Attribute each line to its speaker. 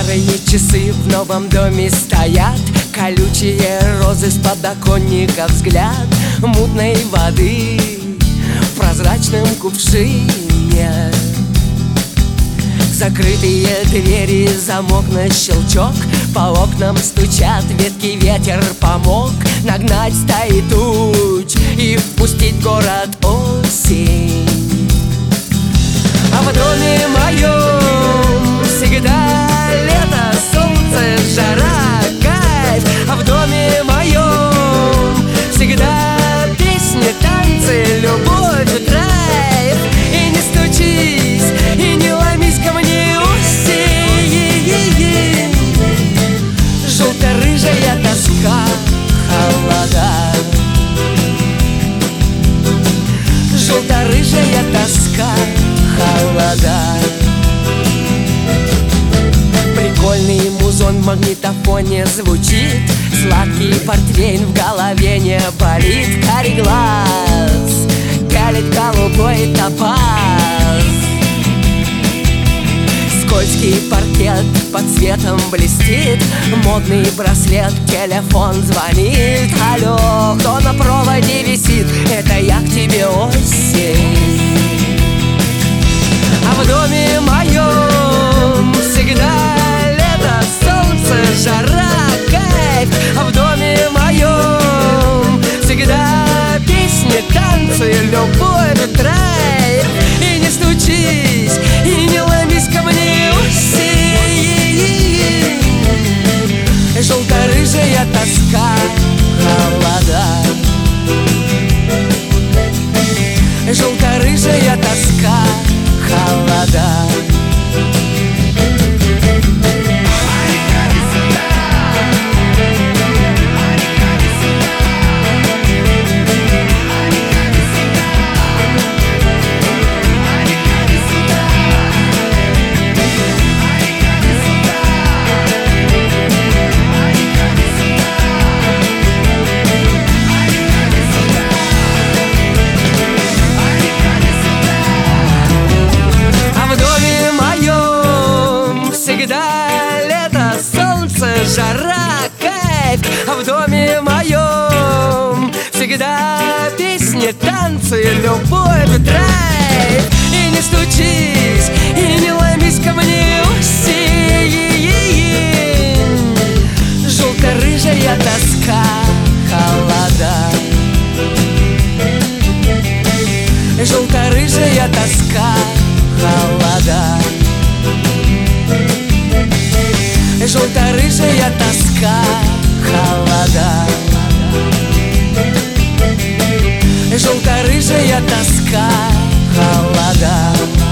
Speaker 1: Старые часы в новом доме стоят, колючие розы с подоконника взгляд мутной воды в прозрачном кувшине. Закрытые двери, замок на щелчок, по окнам стучат ветки, ветер помог нагнать стаи туч и впустить в город осень. А в доме моем всегда лето, солнце, жара, кайф. А в доме моем всегда песни, танцы, любовь, драйв. И не стучись, и не ломись ко мне, осень. Желто-рыжая тоска, холода. Желто-рыжая тоска, холода. Прикольный музон в магнитофоне звучит, сладкий портвейн в голове не болит. Карий глаз пялит голубой топаз. Скользкий паркет под светом блестит, модный браслет, телефон звонит. Алло, кто на проводе висит? Это я к тебе, осень. А в доме моем всегда лето, солнце, жара, кайф. А в доме моем всегда песни, танцы, любовь, драйв. И не стучись, и не ломись ко мне, осень. Желто-рыжая тоска, холода. Желто-рыжая тоска, холода. Жара, кайф. А в доме моем всегда песни, танцы, любовь, драйв. И не стучись, и не ломись ко мне, осень. Желто-рыжая тоска, холода. Желто-рыжая тоска, холода. Желто-рыжая тоска, холода. Желто-рыжая тоска, холода.